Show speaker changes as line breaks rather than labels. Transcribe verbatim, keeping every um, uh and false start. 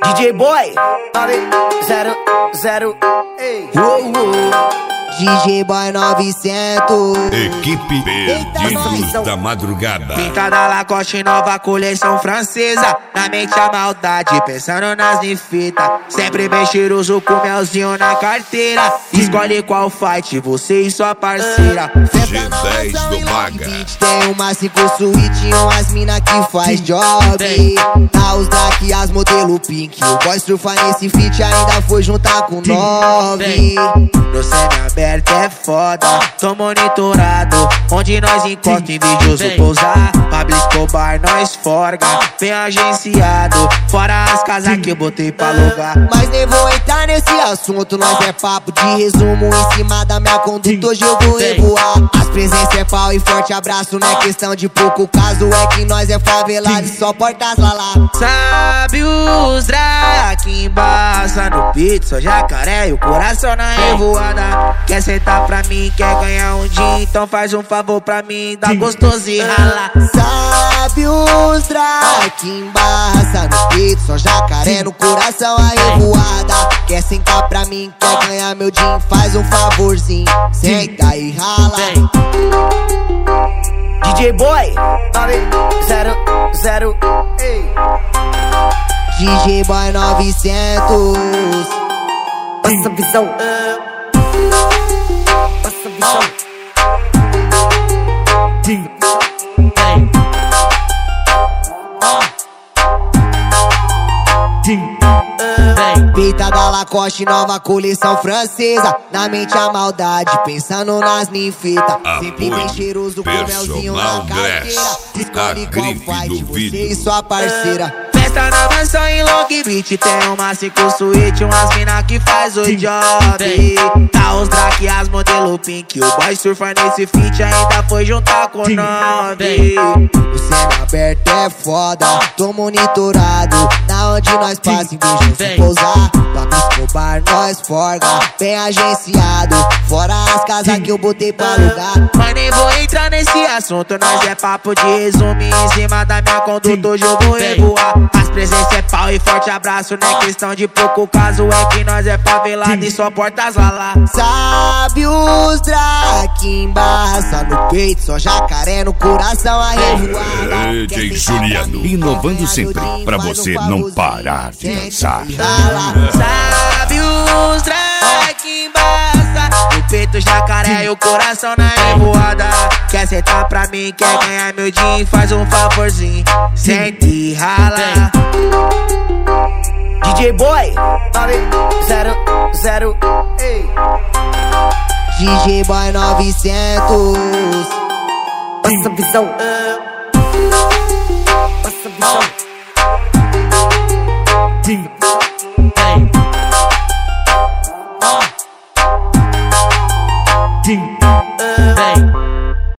D J Boy, nove zero zero, ei.
Uou, uou. D J Boy novecentos.
Equipe Perdidos da Madrugada.
Pintada Lacoste, nova coleção francesa. Na mente a maldade, pensando nas ninfitas. Sempre bem cheiroso com melzinho na carteira. Escolhe qual fight, você e sua parceira.
G dez do Maga.
Tem uma cinco suíte e umas mina que faz job. Tá os Drake, as modelo pink. O boy surfa nesse feat ainda foi juntar com nove.
No semi-aberto é foda, tô monitorado. Onde nós encosta, invejoso pousar. Pablo Escobar, nós forga, bem agenciado. Fora as casas que eu botei pra alugar.
Mas nem vou entrar nesse assunto, nós é papo de resumo. Em cima da minha conduta hoje eu vou revoar. As presenças é pau e forte abraço, não é questão de pouco caso. É que nós é favelado e só portas lá lá.
Sabe os Drake embaça no peito, só jacaré e o coração na revoada. Quer sentar pra mim, quer ganhar um dia, então faz um favor pra mim, dá gostoso e rala.
Sabe os Drake embaça no peito, só jacaré no coração a revoada. Quer sentar pra mim, quer ganhar meu din, faz um favorzinho, senta e rala.
D J Boy, nove zero zero, ei.
D J Boy novecentos.
Passa visão, passa visão.
Peita da Lacoste, nova coleção francesa. Na mente a maldade, pensando nas ninfitas. Sempre bem cheiroso com melzinho na carteira. Escolhe qual fight, você e sua parceira.
Festa na mansão em Long Beach, tem uma cinco suíte, umas mina que faz o job. Tá os Drake, as modelo pink. O boy surfa nesse feat, ainda foi juntar com nove.
O céu aberto é foda, tô monitorado. Na onde nós passa, invejoso pousar. Pablo Escobar, nós forga, bem agenciado. Fora as casas que eu botei pra alugar.
Mas nem vou entrar nesse assunto, nós é papo de resumo. Em cima da minha conduta hoje eu vou revoar. As presenças é pau e forte abraço, não é questão de pouco caso. É que nós é favelado e só portas lá lá.
Sabe os Drake embaça no peito, só jacaré no coração a revoada.
D J Juliano, inovando sempre pra você não parar de dançar.
Sabe os Drake embaça no peito, jacaré e o coração na revoada. Quer sentar pra mim, quer ganhar meu din, faz um favorzinho, sente e rala.
D J Boy, nove zero zero, ei.
D J Boy novecentos.
Passa visão, passa visão.